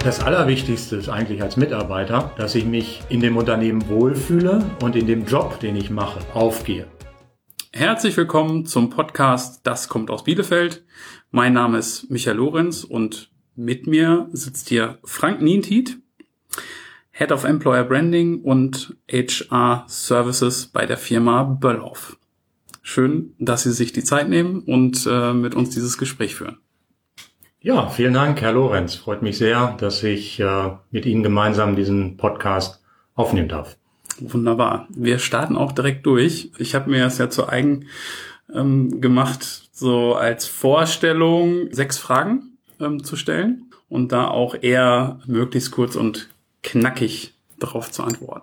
Das Allerwichtigste ist eigentlich als Mitarbeiter, dass ich mich in dem Unternehmen wohlfühle und in dem Job, den ich mache, aufgehe. Herzlich willkommen zum Podcast Das kommt aus Bielefeld. Mein Name ist Michael Lorenz und mit mir sitzt hier Frank Nientiet, Head of Employer Branding und HR Services bei der Firma Böllhoff. Schön, dass Sie sich die Zeit nehmen und mit uns dieses Gespräch führen. Ja, vielen Dank, Herr Lorenz. Freut mich sehr, dass ich mit Ihnen gemeinsam diesen Podcast aufnehmen darf. Wunderbar. Wir starten auch direkt durch. Ich habe mir das ja zu eigen gemacht, so als Vorstellung 6 Fragen zu stellen und da auch eher möglichst kurz und knackig darauf zu antworten.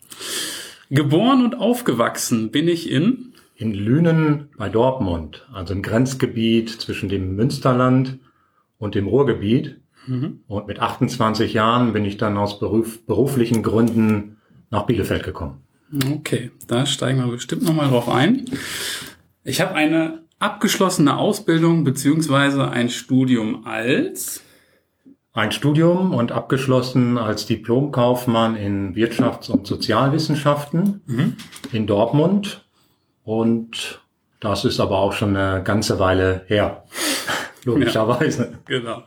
Geboren und aufgewachsen bin ich in Lünen bei Dortmund, also im Grenzgebiet zwischen dem Münsterland und dem Ruhrgebiet. Und mit 28 Jahren bin ich dann aus beruflichen Gründen nach Bielefeld gekommen. Okay, da steigen wir bestimmt nochmal drauf ein. Ich habe eine abgeschlossene Ausbildung beziehungsweise ein Studium als? Ein Studium und abgeschlossen als Diplomkaufmann in Wirtschafts- und Sozialwissenschaften in Dortmund. Und das ist aber auch schon eine ganze Weile her. Logischerweise. Ja, genau.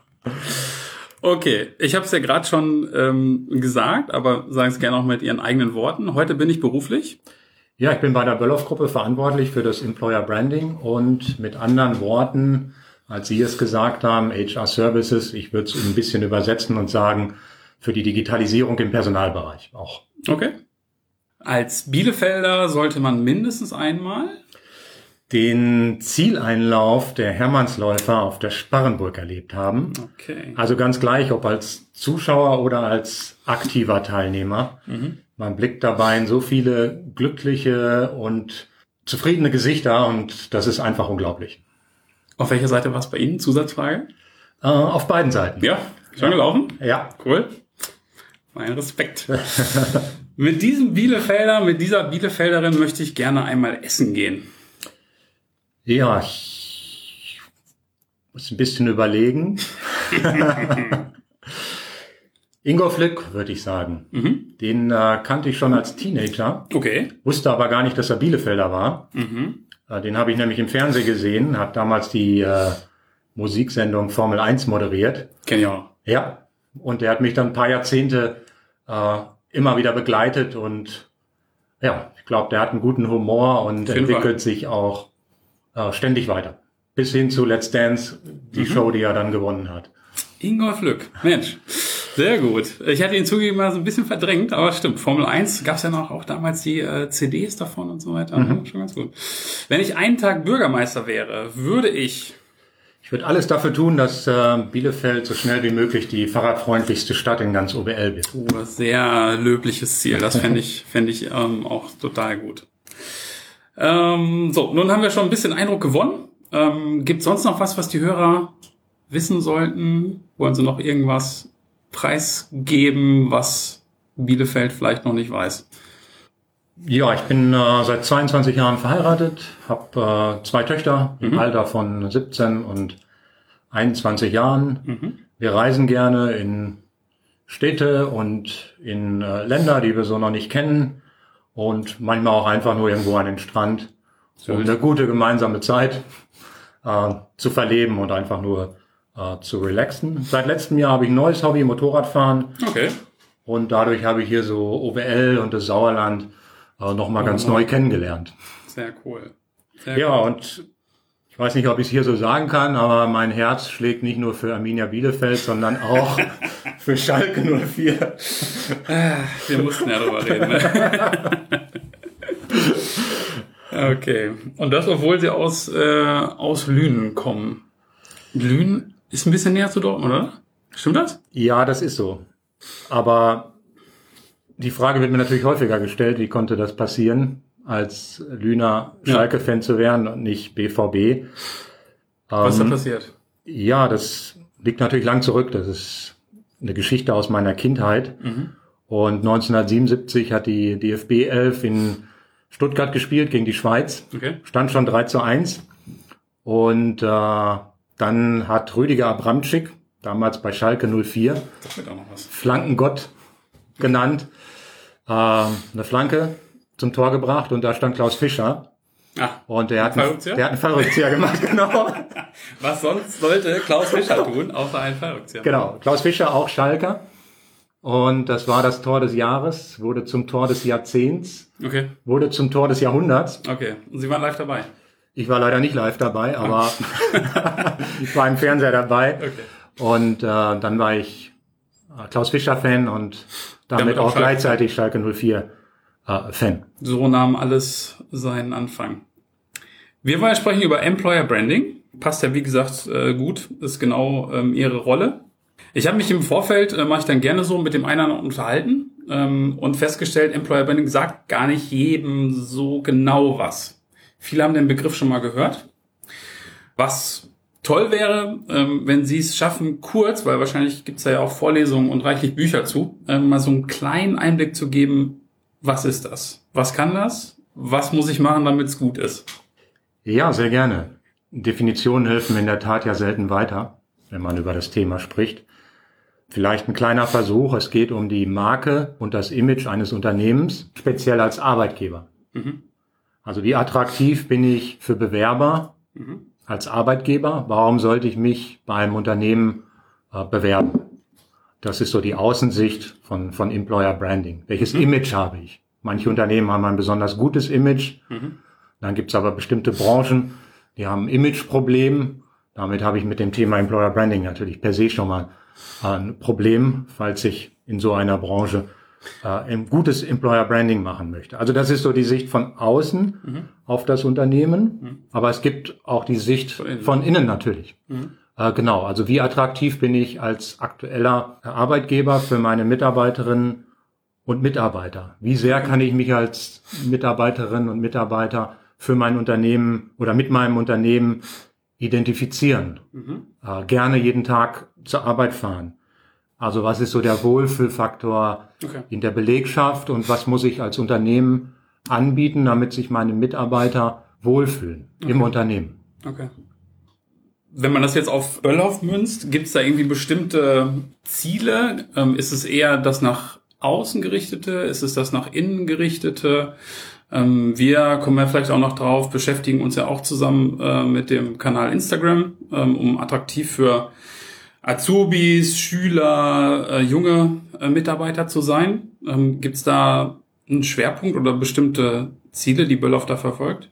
Okay, ich habe es ja gerade schon gesagt, aber sagen es gerne auch mit Ihren eigenen Worten. Heute bin ich beruflich. Ja, ich bin bei der Böllhoff-Gruppe verantwortlich für das Employer Branding und mit anderen Worten, als Sie es gesagt haben, HR Services, ich würde es ein bisschen übersetzen und sagen, für die Digitalisierung im Personalbereich auch. Okay. Als Bielefelder sollte man mindestens einmal den Zieleinlauf der Hermannsläufer auf der Sparrenburg erlebt haben. Okay. Also ganz gleich, ob als Zuschauer oder als aktiver Teilnehmer. Man blickt dabei in so viele glückliche und zufriedene Gesichter und das ist einfach unglaublich. Auf welcher Seite war es bei Ihnen? Zusatzfrage? Auf beiden Seiten. Ja, schon gelaufen? Ja. Cool. Mein Respekt. Mit diesem Bielefelder, mit dieser Bielefelderin möchte ich gerne einmal essen gehen. Ja, ich muss ein bisschen überlegen. Ingolf Lück, würde ich sagen. Den kannte ich schon als Teenager. Okay. Wusste aber gar nicht, dass er Bielefelder war. Den habe ich nämlich im Fernsehen gesehen, hat damals die Musiksendung Formel 1 moderiert. Kenn ich auch. Ja, und der hat mich dann ein paar Jahrzehnte immer wieder begleitet und ja, ich glaube, der hat einen guten Humor und entwickelt sich auch ständig weiter. Bis hin zu Let's Dance, die Show, die er dann gewonnen hat. Ingolf Lück, Mensch, sehr gut. Ich hatte ihn zugegeben mal so ein bisschen verdrängt, aber stimmt, Formel 1 gab es ja noch auch damals die CDs davon und so weiter. Schon ganz gut. Wenn ich einen Tag Bürgermeister wäre, würde ich würde alles dafür tun, dass Bielefeld so schnell wie möglich die fahrradfreundlichste Stadt in ganz OBL wird. Sehr löbliches Ziel, das fände ich auch total gut. So, nun haben wir schon ein bisschen Eindruck gewonnen. Gibt es sonst noch was die Hörer wissen sollten? Wollen Sie noch irgendwas preisgeben, was Bielefeld vielleicht noch nicht weiß? Ja, ich bin seit 22 Jahren verheiratet, habe 2 Töchter im Alter von 17 und 21 Jahren. Wir reisen gerne in Städte und in Länder, die wir so noch nicht kennen und manchmal auch einfach nur irgendwo an den Strand, um eine gute gemeinsame Zeit zu verleben und einfach nur zu relaxen. Seit letztem Jahr habe ich ein neues Hobby, Motorradfahren. Okay. Und dadurch habe ich hier so OWL und das Sauerland nochmal ganz neu kennengelernt. Sehr cool. Und ich weiß nicht, ob ich es hier so sagen kann, aber mein Herz schlägt nicht nur für Arminia Bielefeld, sondern auch für Schalke 04. Wir mussten ja drüber reden. Ne? Okay. Und das, obwohl Sie aus Lünen kommen. Lünen ist ein bisschen näher zu Dortmund, oder? Stimmt das? Ja, das ist so. Aber die Frage wird mir natürlich häufiger gestellt, wie konnte das passieren, als Lüner Schalke-Fan zu werden und nicht BVB. Was ist da passiert? Ja, das liegt natürlich lang zurück. Das ist eine Geschichte aus meiner Kindheit. Und 1977 hat die DFB 11 in Stuttgart gespielt gegen die Schweiz. Okay. Stand schon 3:1. Und dann hat Rüdiger Abramczyk damals bei Schalke 04. Das wird auch noch was. Flankengott genannt. Eine Flanke zum Tor gebracht und da stand Klaus Fischer. Und der hat einen Fallrückzieher gemacht, genau. Was sonst sollte Klaus Fischer tun, außer einen Fallrückzieher? Genau, Klaus Fischer, auch Schalker. Und das war das Tor des Jahres, wurde zum Tor des Jahrzehnts, wurde zum Tor des Jahrhunderts. Okay, und Sie waren live dabei? Ich war leider nicht live dabei, aber ich war im Fernseher dabei. Okay. Und dann war ich Klaus Fischer-Fan und damit auch gleichzeitig Schalke 04 Fan. So nahm alles seinen Anfang. Wir wollen sprechen über Employer Branding. Passt ja, wie gesagt, gut. Ist genau Ihre Rolle. Ich habe mich im Vorfeld, mache ich dann gerne so, mit dem einen unterhalten und festgestellt, Employer Branding sagt gar nicht jedem so genau was. Viele haben den Begriff schon mal gehört. Was toll wäre, wenn Sie es schaffen, kurz, weil wahrscheinlich gibt es ja auch Vorlesungen und reichlich Bücher zu, mal so einen kleinen Einblick zu geben, was ist das? Was kann das? Was muss ich machen, damit es gut ist? Ja, sehr gerne. Definitionen helfen in der Tat ja selten weiter, wenn man über das Thema spricht. Vielleicht ein kleiner Versuch. Es geht um die Marke und das Image eines Unternehmens, speziell als Arbeitgeber. Also wie attraktiv bin ich für Bewerber als Arbeitgeber? Warum sollte ich mich bei einem Unternehmen bewerben? Das ist so die Außensicht von Employer Branding. Welches Image habe ich? Manche Unternehmen haben ein besonders gutes Image. Dann gibt es aber bestimmte Branchen, die haben ein Imageproblem. Damit habe ich mit dem Thema Employer Branding natürlich per se schon mal ein Problem, falls ich in so einer Branche ein gutes Employer Branding machen möchte. Also das ist so die Sicht von außen auf das Unternehmen. Aber es gibt auch die Sicht von innen natürlich. Genau, also wie attraktiv bin ich als aktueller Arbeitgeber für meine Mitarbeiterinnen und Mitarbeiter? Wie sehr kann ich mich als Mitarbeiterinnen und Mitarbeiter für mein Unternehmen oder mit meinem Unternehmen identifizieren? Gerne jeden Tag zur Arbeit fahren. Also was ist so der Wohlfühlfaktor in der Belegschaft und was muss ich als Unternehmen anbieten, damit sich meine Mitarbeiter wohlfühlen im Unternehmen? Okay. Wenn man das jetzt auf Böllhoff münzt, gibt es da irgendwie bestimmte Ziele? Ist es eher das nach außen gerichtete? Ist es das nach innen gerichtete? Wir kommen ja vielleicht auch noch drauf, beschäftigen uns ja auch zusammen mit dem Kanal Instagram, um attraktiv für Azubis, Schüler, junge Mitarbeiter zu sein. Gibt es da einen Schwerpunkt oder bestimmte Ziele, die Böllhoff da verfolgt?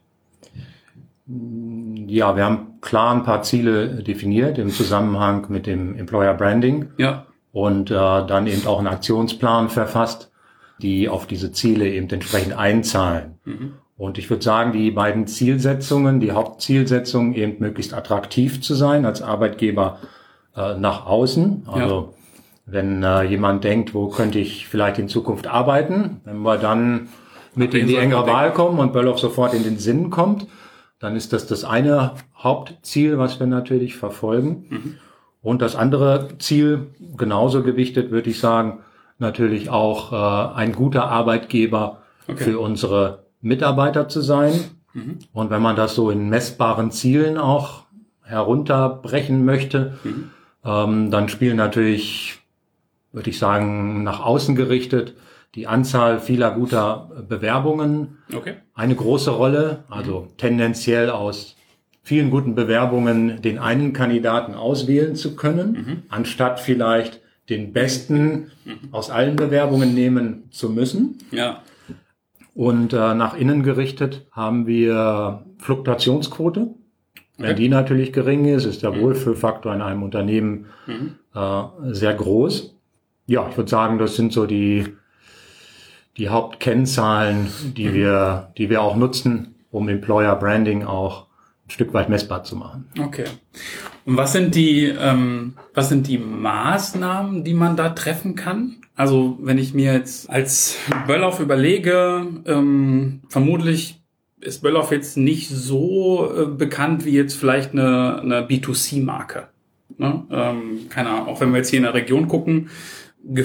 Ja, wir haben klar ein paar Ziele definiert im Zusammenhang mit dem Employer Branding. Ja. Und dann eben auch einen Aktionsplan verfasst, die auf diese Ziele eben entsprechend einzahlen. Und ich würde sagen, die beiden Zielsetzungen, die Hauptzielsetzung eben möglichst attraktiv zu sein als Arbeitgeber nach außen. Also wenn jemand denkt, wo könnte ich vielleicht in Zukunft arbeiten, wenn wir dann mit in die engere Wahl kommen und Böllhoff sofort in den Sinn kommt, dann ist das eine Hauptziel, was wir natürlich verfolgen. Und das andere Ziel, genauso gewichtet, würde ich sagen, natürlich auch ein guter Arbeitgeber für unsere Mitarbeiter zu sein. Und wenn man das so in messbaren Zielen auch herunterbrechen möchte, dann spielen natürlich, würde ich sagen, nach außen gerichtet die Anzahl vieler guter Bewerbungen eine große Rolle. Also tendenziell aus vielen guten Bewerbungen den einen Kandidaten auswählen zu können, anstatt vielleicht den besten aus allen Bewerbungen nehmen zu müssen. Ja. Und nach innen gerichtet haben wir Fluktuationsquote. Wenn die natürlich gering ist, ist der Wohlfühlfaktor in einem Unternehmen sehr groß. Ja, ich würde sagen, das sind so die Hauptkennzahlen, die wir auch nutzen, um Employer Branding auch ein Stück weit messbar zu machen. Okay. Und was sind die Maßnahmen, die man da treffen kann? Also wenn ich mir jetzt als Böllhoff überlege, vermutlich ist Böllhoff jetzt nicht so bekannt wie jetzt vielleicht eine B2C-Marke. Ne? Keine Ahnung, auch wenn wir jetzt hier in der Region gucken,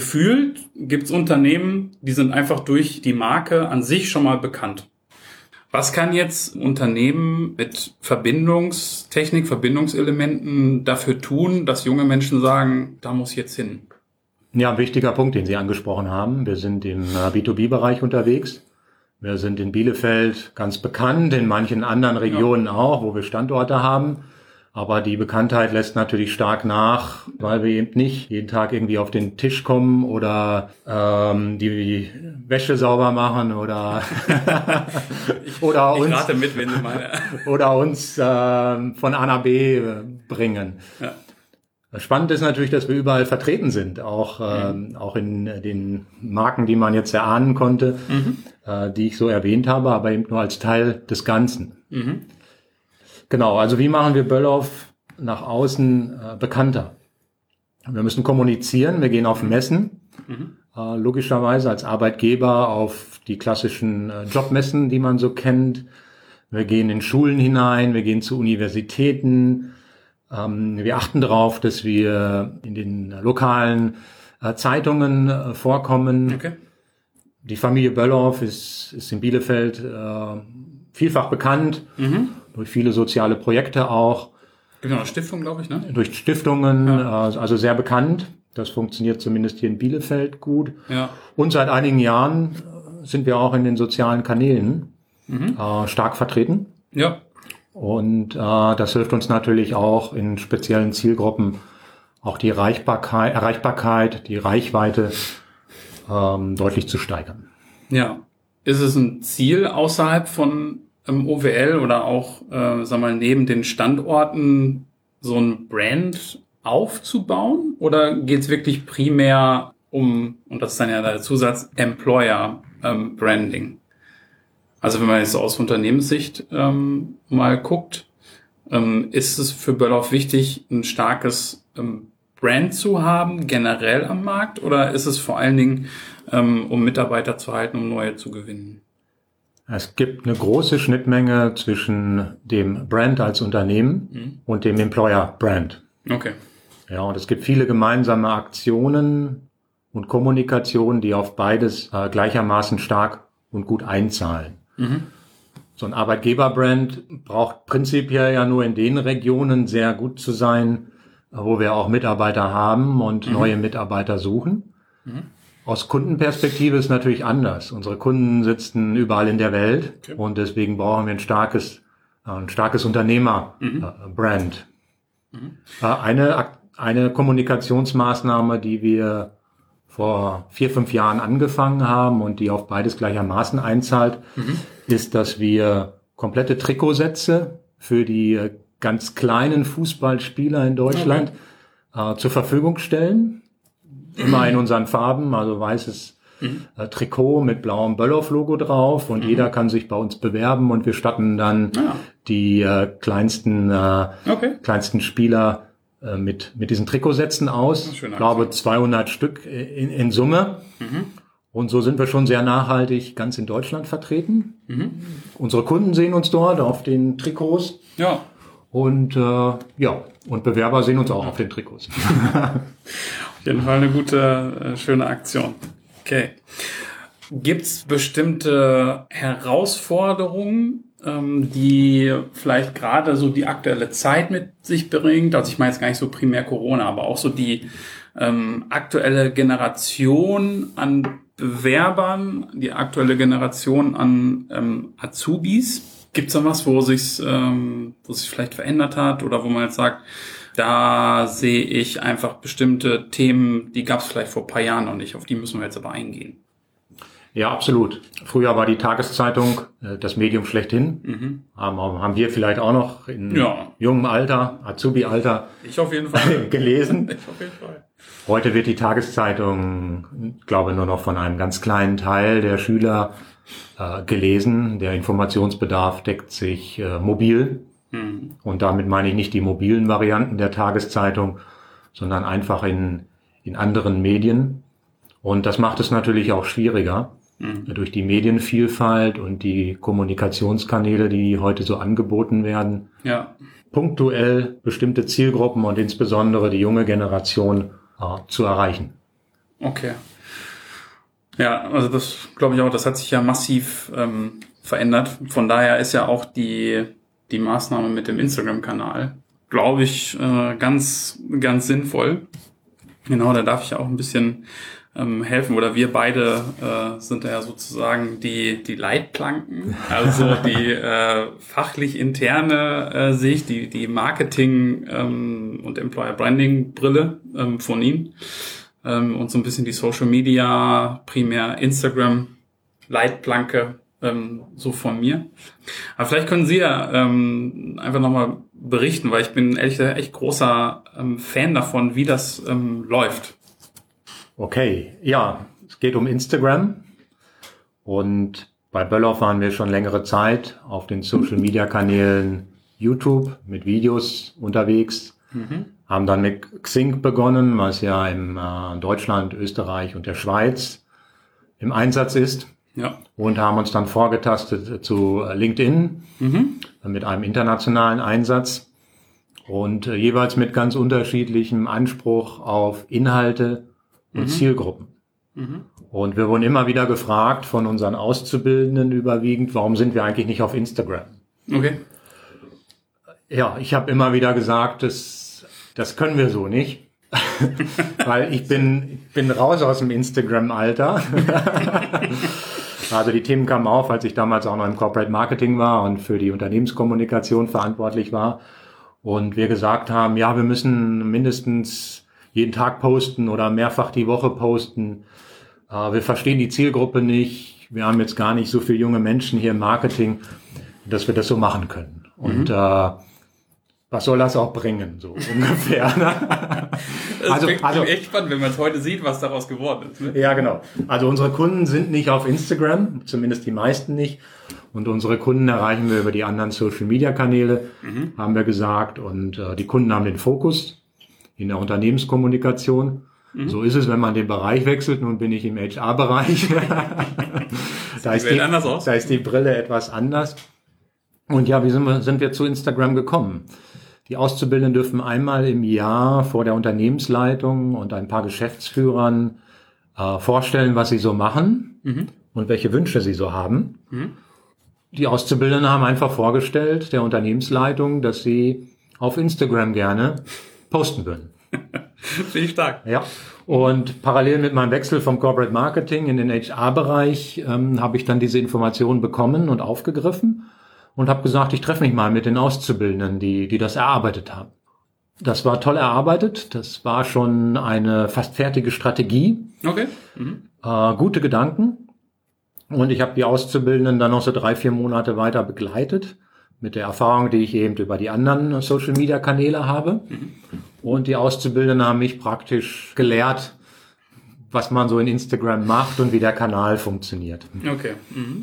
gefühlt gibt es Unternehmen, die sind einfach durch die Marke an sich schon mal bekannt. Was kann jetzt ein Unternehmen mit Verbindungstechnik, Verbindungselementen dafür tun, dass junge Menschen sagen, da muss ich jetzt hin? Ja, ein wichtiger Punkt, den Sie angesprochen haben. Wir sind im B2B-Bereich unterwegs. Wir sind in Bielefeld ganz bekannt, in manchen anderen Regionen auch, wo wir Standorte haben. Aber die Bekanntheit lässt natürlich stark nach, weil wir eben nicht jeden Tag irgendwie auf den Tisch kommen oder die Wäsche sauber machen oder oder ich uns rate mit, wenn du meine oder uns von A nach B bringen. Ja. Spannend ist natürlich, dass wir überall vertreten sind, auch in den Marken, die man jetzt erahnen konnte, die ich so erwähnt habe, aber eben nur als Teil des Ganzen. Genau, also wie machen wir Böllhoff nach außen bekannter? Wir müssen kommunizieren, wir gehen auf Messen, logischerweise als Arbeitgeber auf die klassischen Jobmessen, die man so kennt. Wir gehen in Schulen hinein, wir gehen zu Universitäten. Wir achten darauf, dass wir in den lokalen Zeitungen vorkommen. Okay. Die Familie Böllhoff ist in Bielefeld vielfach bekannt, durch viele soziale Projekte auch. Genau, eine Stiftung, glaube ich, ne? Durch Stiftungen, also sehr bekannt. Das funktioniert zumindest hier in Bielefeld gut. Ja. Und seit einigen Jahren sind wir auch in den sozialen Kanälen stark vertreten. Ja. Und das hilft uns natürlich auch in speziellen Zielgruppen auch die Erreichbarkeit, die Reichweite deutlich zu steigern. Ja. Ist es ein Ziel außerhalb von OWL oder auch, neben den Standorten so ein Brand aufzubauen? Oder geht es wirklich primär um, und das ist dann ja der Zusatz, Employer Branding? Also wenn man jetzt aus Unternehmenssicht mal guckt, ist es für Böllhoff wichtig, ein starkes Brand zu haben, generell am Markt? Oder ist es vor allen Dingen, um Mitarbeiter zu halten, um neue zu gewinnen? Es gibt eine große Schnittmenge zwischen dem Brand als Unternehmen und dem Employer Brand. Okay. Ja, und es gibt viele gemeinsame Aktionen und Kommunikation, die auf beides gleichermaßen stark und gut einzahlen. So ein Arbeitgeberbrand braucht prinzipiell ja nur in den Regionen sehr gut zu sein, wo wir auch Mitarbeiter haben und neue Mitarbeiter suchen. Aus Kundenperspektive ist natürlich anders. Unsere Kunden sitzen überall in der Welt und deswegen brauchen wir ein starkes Unternehmerbrand. Eine Kommunikationsmaßnahme, die wir vor 4-5 Jahren angefangen haben und die auf beides gleichermaßen einzahlt, ist, dass wir komplette Trikotsätze für die ganz kleinen Fußballspieler in Deutschland zur Verfügung stellen. Immer in unseren Farben, also weißes Trikot mit blauem Böllhoff-Logo drauf und jeder kann sich bei uns bewerben und wir statten dann die kleinsten Spieler mit diesen Trikotsätzen aus. Ich glaube 200 Stück in Summe. Und so sind wir schon sehr nachhaltig ganz in Deutschland vertreten. Unsere Kunden sehen uns dort auf den Trikots. Ja. Und und Bewerber sehen uns auch auf den Trikots. Auf jeden Fall eine gute, schöne Aktion. Okay. Gibt's bestimmte Herausforderungen, die vielleicht gerade so die aktuelle Zeit mit sich bringt? Also ich meine jetzt gar nicht so primär Corona, aber auch so die aktuelle Generation an Bewerbern, die aktuelle Generation an Azubis. Gibt's da was, wo sich vielleicht verändert hat oder wo man jetzt sagt, da sehe ich einfach bestimmte Themen, die gab es vielleicht vor ein paar Jahren noch nicht, auf die müssen wir jetzt aber eingehen. Ja, absolut. Früher war die Tageszeitung das Medium schlechthin. Haben wir vielleicht auch noch in jungem Alter, Azubi-Alter ich auf jeden Fall gelesen. Ich auf jeden Fall. Heute wird die Tageszeitung, glaube ich, nur noch von einem ganz kleinen Teil der Schüler gelesen. Der Informationsbedarf deckt sich mobil. Und damit meine ich nicht die mobilen Varianten der Tageszeitung, sondern einfach in anderen Medien. Und das macht es natürlich auch schwieriger durch die Medienvielfalt und die Kommunikationskanäle, die heute so angeboten werden. Ja. Punktuell bestimmte Zielgruppen und insbesondere die junge Generation zu erreichen. Okay. Ja, also das glaube ich auch, das hat sich ja massiv verändert. Von daher ist ja auch die Maßnahme mit dem Instagram-Kanal, glaube ich, ganz sinnvoll. Genau, da darf ich auch ein bisschen helfen, oder wir beide sind da ja sozusagen die Leitplanken, also die fachlich interne Sicht, die Marketing und Employer Branding Brille von Ihnen und so ein bisschen die Social Media, primär Instagram Leitplanke so von mir. Aber vielleicht können Sie ja einfach nochmal berichten, weil ich bin ehrlich gesagt echt großer Fan davon, wie das läuft. Okay, ja, es geht um Instagram und bei Böllhoff waren wir schon längere Zeit auf den Social-Media-Kanälen YouTube mit Videos unterwegs, haben dann mit Xing begonnen, was ja in Deutschland, Österreich und der Schweiz im Einsatz ist, und haben uns dann vorgetastet zu LinkedIn mit einem internationalen Einsatz und jeweils mit ganz unterschiedlichem Anspruch auf Inhalte und Zielgruppen. Und wir wurden immer wieder gefragt von unseren Auszubildenden überwiegend, warum sind wir eigentlich nicht auf Instagram? Okay. Ja, ich habe immer wieder gesagt, das können wir so nicht, weil ich bin raus aus dem Instagram-Alter. Also die Themen kamen auf, als ich damals auch noch im Corporate Marketing war und für die Unternehmenskommunikation verantwortlich war. Und wir gesagt haben, ja, wir müssen mindestens jeden Tag posten oder mehrfach die Woche posten. Wir verstehen die Zielgruppe nicht. Wir haben jetzt gar nicht so viele junge Menschen hier im Marketing, dass wir das so machen können. Und was soll das auch bringen, so ungefähr? Ne? Also echt spannend, wenn man es heute sieht, was daraus geworden ist. Ne? Ja, genau. Also unsere Kunden sind nicht auf Instagram, zumindest die meisten nicht. Und unsere Kunden erreichen wir über die anderen Social-Media-Kanäle, haben wir gesagt. Und die Kunden haben den Fokus in der Unternehmenskommunikation. So ist es, wenn man den Bereich wechselt. Nun bin ich im HR-Bereich. Da ist die Brille etwas anders. Und ja, wie sind wir zu Instagram gekommen? Die Auszubildenden dürfen einmal im Jahr vor der Unternehmensleitung und ein paar Geschäftsführern vorstellen, was sie so machen und welche Wünsche sie so haben. Die Auszubildenden haben einfach vorgestellt der Unternehmensleitung, dass sie auf Instagram gerne posten würden. Finde ich stark. Ja. Und parallel mit meinem Wechsel vom Corporate Marketing in den HR-Bereich habe ich dann diese Informationen bekommen und aufgegriffen und habe gesagt, ich treffe mich mal mit den Auszubildenden, die das erarbeitet haben. Das war toll erarbeitet. Das war schon eine fast fertige Strategie. Okay. Gute Gedanken. Und ich habe die Auszubildenden dann noch so 3-4 Monate weiter begleitet mit der Erfahrung, die ich eben über die anderen Social-Media-Kanäle habe. Und die Auszubildenden haben mich praktisch gelehrt, was man so in Instagram macht und wie der Kanal funktioniert. Okay.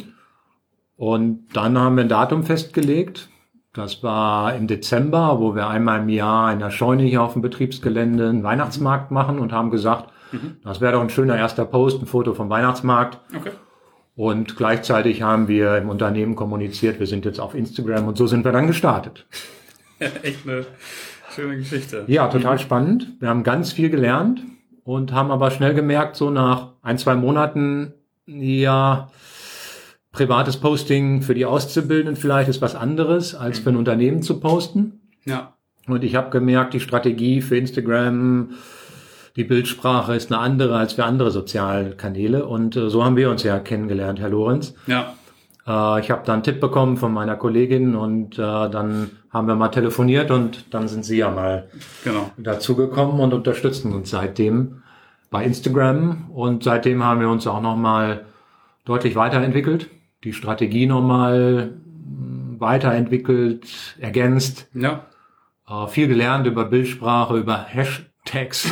Und dann haben wir ein Datum festgelegt. Das war im Dezember, wo wir einmal im Jahr in der Scheune hier auf dem Betriebsgelände einen Weihnachtsmarkt machen und haben gesagt, das wäre doch ein schöner erster Post, ein Foto vom Weihnachtsmarkt. Okay. Und gleichzeitig haben wir im Unternehmen kommuniziert, wir sind jetzt auf Instagram und so sind wir dann gestartet. Echt eine schöne Geschichte. Ja, total spannend. Wir haben ganz viel gelernt und haben aber schnell gemerkt, so nach 1-2 Monaten, ja, privates Posting für die Auszubildenden vielleicht ist was anderes, als für ein Unternehmen zu posten. Ja. Und ich habe gemerkt, die Strategie für Instagram, die Bildsprache ist eine andere als für andere Sozialkanäle. Und so haben wir uns ja kennengelernt, Herr Lorenz. Ja. Ich habe dann einen Tipp bekommen von meiner Kollegin und dann haben wir mal telefoniert und dann sind Sie ja mal dazugekommen und unterstützen uns seitdem bei Instagram. Und seitdem haben wir uns auch nochmal deutlich weiterentwickelt, die Strategie nochmal weiterentwickelt, ergänzt. Ja. Viel gelernt über Bildsprache, über Hashtags.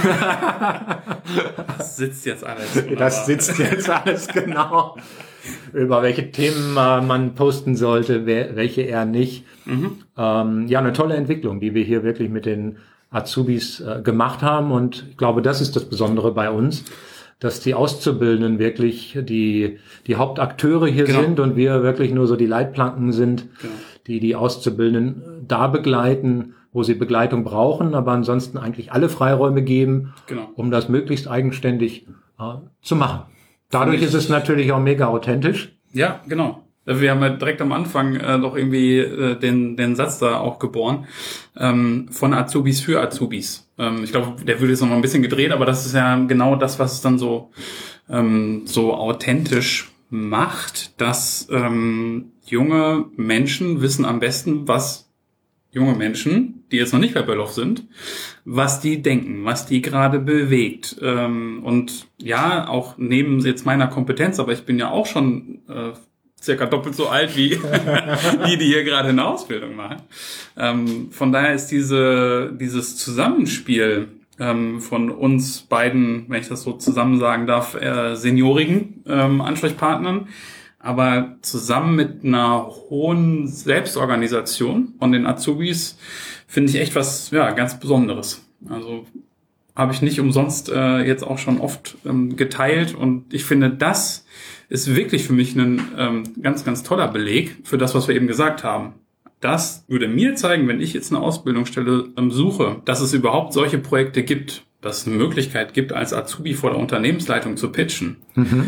Das sitzt jetzt alles. Wunderbar. Das sitzt jetzt alles, genau. Über welche Themen man posten sollte, welche eher nicht. Ja, eine tolle Entwicklung, die wir hier wirklich mit den Azubis gemacht haben. Und ich glaube, das ist das Besondere bei uns, dass die Auszubildenden wirklich die Hauptakteure hier sind und wir wirklich nur so die Leitplanken sind, die Auszubildenden da begleiten, wo sie Begleitung brauchen, aber ansonsten eigentlich alle Freiräume geben, um das möglichst eigenständig zu machen. Dadurch ist es natürlich auch mega authentisch. Ja, genau. Wir haben ja direkt am Anfang doch irgendwie den Satz da auch geboren, von Azubis für Azubis. Ich glaube, der würde jetzt noch mal ein bisschen gedreht, aber das ist ja genau das, was es dann so authentisch macht, dass junge Menschen wissen am besten, was junge Menschen, die jetzt noch nicht bei Böllhoff sind, was die denken, was die gerade bewegt. Und ja, auch neben jetzt meiner Kompetenz, aber ich bin ja auch schon circa doppelt so alt wie die hier gerade eine Ausbildung machen. Von daher ist dieses Zusammenspiel von uns beiden, wenn ich das so zusammen sagen darf, seniorigen Ansprechpartnern, aber zusammen mit einer hohen Selbstorganisation von den Azubis finde ich echt was ganz Besonderes. Also habe ich nicht umsonst jetzt auch schon oft geteilt und ich finde, das ist wirklich für mich ein ganz, ganz toller Beleg für das, was wir eben gesagt haben. Das würde mir zeigen, wenn ich jetzt eine Ausbildungsstelle suche, dass es überhaupt solche Projekte gibt, dass es eine Möglichkeit gibt, als Azubi vor der Unternehmensleitung zu pitchen.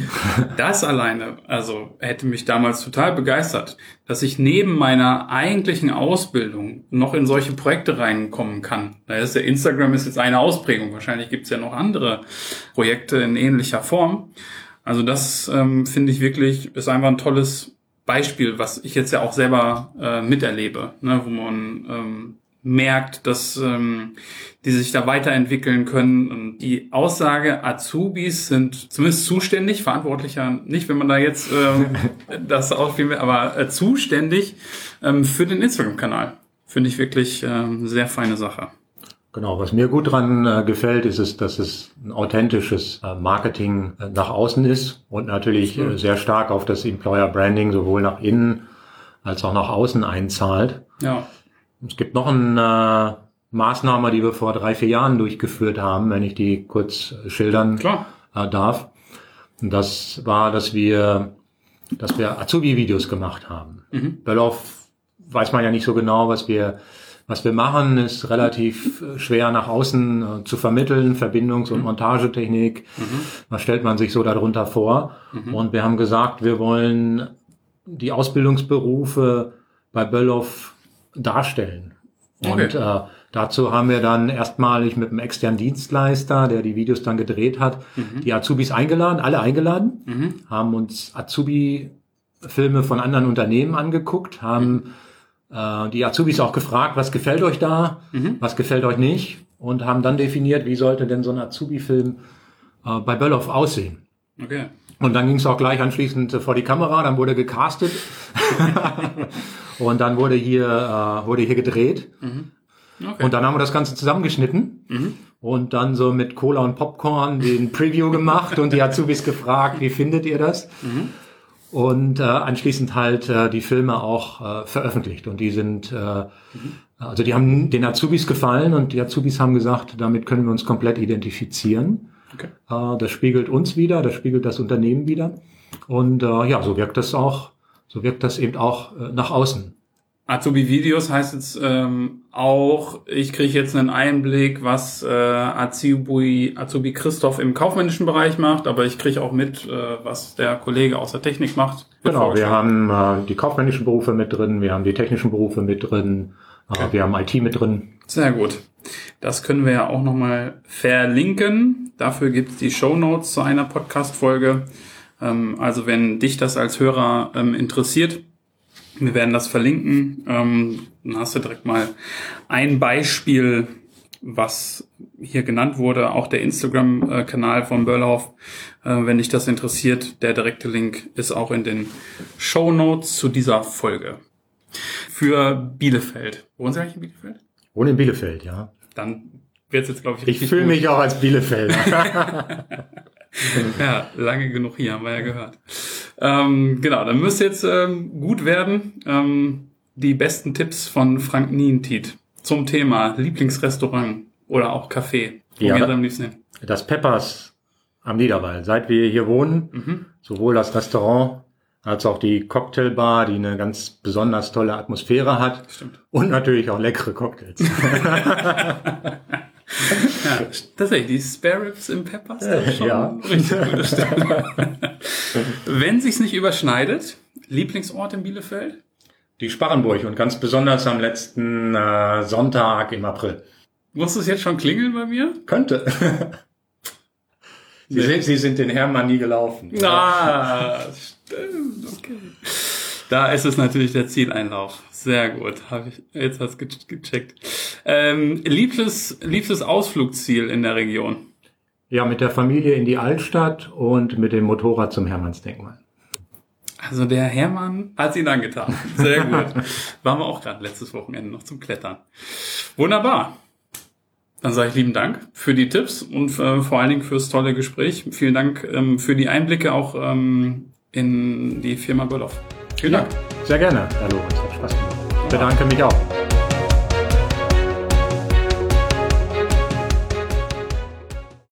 Das alleine, also hätte mich damals total begeistert, dass ich neben meiner eigentlichen Ausbildung noch in solche Projekte reinkommen kann. Da ist der Instagram ist jetzt eine Ausprägung. Wahrscheinlich gibt es ja noch andere Projekte in ähnlicher Form. Also das finde ich wirklich, ist einfach ein tolles Beispiel, was ich jetzt ja auch selber miterlebe, ne, wo man merkt, dass die sich da weiterentwickeln können. Und die Aussage, Azubis sind zumindest zuständig, verantwortlicher nicht, wenn man da jetzt das ausspielen will, aber zuständig für den Instagram-Kanal. Finde ich wirklich eine sehr feine Sache. Genau, was mir gut dran gefällt, ist es, dass es ein authentisches Marketing nach außen ist und natürlich sehr stark auf das Employer Branding sowohl nach innen als auch nach außen einzahlt. Ja. Es gibt noch eine Maßnahme, die wir vor 3-4 Jahren durchgeführt haben, wenn ich die kurz schildern darf. Und das war, dass wir Azubi-Videos gemacht haben. Böllhoff weiß man ja nicht so genau, was wir machen, ist relativ schwer nach außen zu vermitteln, Verbindungs- und Montagetechnik. Was stellt man sich so darunter vor? Und wir haben gesagt, wir wollen die Ausbildungsberufe bei Böllhoff darstellen. Und dazu haben wir dann erstmalig mit einem externen Dienstleister, der die Videos dann gedreht hat, die Azubis eingeladen, alle eingeladen, haben uns Azubi-Filme von anderen Unternehmen angeguckt, haben die Azubis auch gefragt, was gefällt euch da, was gefällt euch nicht, und haben dann definiert, wie sollte denn so ein Azubi-Film bei Böllhoff aussehen. Okay. Und dann ging es auch gleich anschließend vor die Kamera, dann wurde gecastet und dann wurde hier gedreht. Okay. Und dann haben wir das Ganze zusammengeschnitten und dann so mit Cola und Popcorn den Preview gemacht und die Azubis gefragt, wie findet ihr das? Und anschließend halt die Filme auch veröffentlicht. Und die sind, also die haben den Azubis gefallen und die Azubis haben gesagt, damit können wir uns komplett identifizieren. Okay. Das spiegelt uns wider, das spiegelt das Unternehmen wider. Und so wirkt das eben auch nach außen. Azubi-Videos heißt jetzt auch, ich kriege jetzt einen Einblick, was Azubi Christoph im kaufmännischen Bereich macht, aber ich kriege auch mit, was der Kollege aus der Technik macht. Genau, wir haben die kaufmännischen Berufe mit drin, wir haben die technischen Berufe mit drin, wir haben IT mit drin. Sehr gut. Das können wir ja auch nochmal verlinken. Dafür gibt es die Shownotes zu einer Podcast-Folge. Also wenn dich das als Hörer interessiert, wir werden das verlinken. Dann hast du direkt mal ein Beispiel, was hier genannt wurde. Auch der Instagram-Kanal von Böllhoff. Wenn dich das interessiert, der direkte Link ist auch in den Shownotes zu dieser Folge. Für Bielefeld. Wohnen Sie eigentlich in Bielefeld? Wohne in Bielefeld, ja. Dann wird es jetzt, glaube ich, richtig. Ich fühle mich auch als Bielefelder. Ja, lange genug hier, haben wir ja gehört. Genau, dann müsste jetzt gut werden. Die besten Tipps von Frank Nientiet zum Thema Lieblingsrestaurant oder auch Café. Wo geht er am liebsten hin? Das Peppers am Niederwall. Seit wir hier wohnen, sowohl das Restaurant als auch die Cocktailbar, die eine ganz besonders tolle Atmosphäre hat. Stimmt. Und natürlich auch leckere Cocktails. Ja, tatsächlich, die Spare Ribs im Peppers, das ist schon richtig gute Stelle. Wenn sich's nicht überschneidet, Lieblingsort in Bielefeld? Die Sparrenburg und ganz besonders am letzten Sonntag im April. Muss es jetzt schon klingeln bei mir? Könnte. Sie sind den Hermann nie gelaufen. Ah, stimmt, okay. Da ist es natürlich der Zieleinlauf. Sehr gut, jetzt hast du gecheckt. Liebstes Ausflugsziel in der Region? Ja, mit der Familie in die Altstadt und mit dem Motorrad zum Hermannsdenkmal. Also der Hermann hat ihn angetan. Sehr gut. Waren wir auch gerade letztes Wochenende noch zum Klettern. Wunderbar. Dann sage ich lieben Dank für die Tipps und vor allen Dingen fürs tolle Gespräch. Vielen Dank für die Einblicke auch in die Firma Böllhoff. Vielen Dank. Sehr gerne, Herr Lorenz. Hat Spaß gemacht. Ich bedanke mich auch.